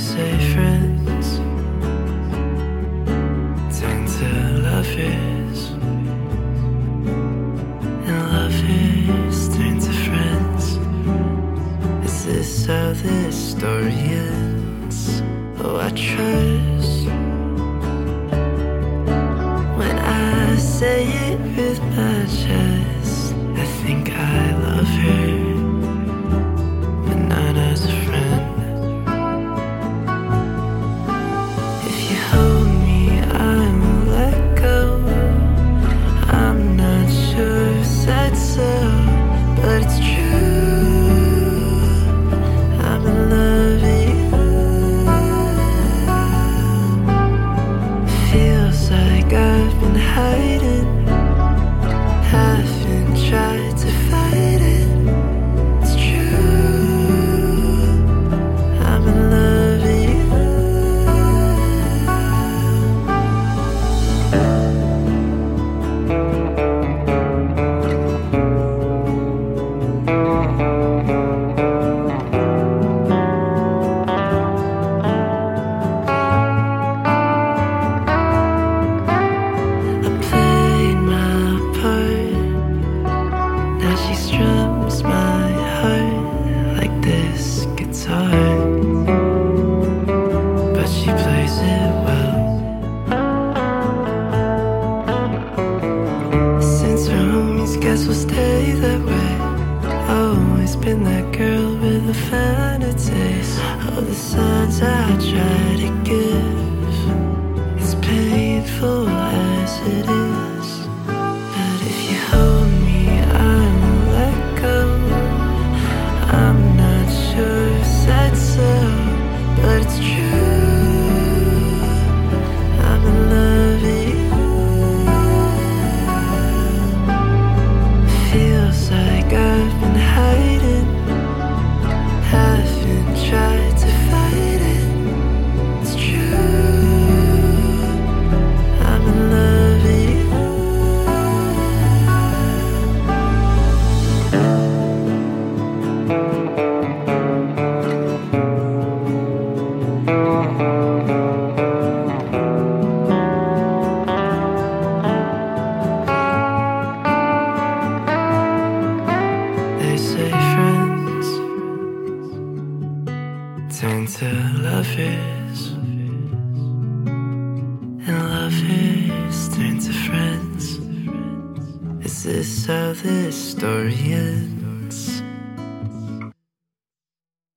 say friends turn to lovers, and lovers turn to friends. Is this how this story ends? Oh, I trust when I say it with my chest. I think I love her, but not as a friend. If you hold me, I will let go. I'm not sure who said so, but it's true. I'm in love with you. Feels like I've been hiding, haven't tried to fight it. It's true. I'm in love with you. I played my part, now she strums my heart like this guitar, but she plays it well. Since her homies, guess we'll stay that way. Always been that girl with the vanities. All the signs I try to give, it's painful as it is. But if you hold me, I will let go. I'm not sure who said so, but it's true. I'm in love with you. Feels like I've been hiding, haven't tried to fight it. It's true. I'm in love with you. They say friends turn to lovers, and lovers turn to friends. Is this how this story ends?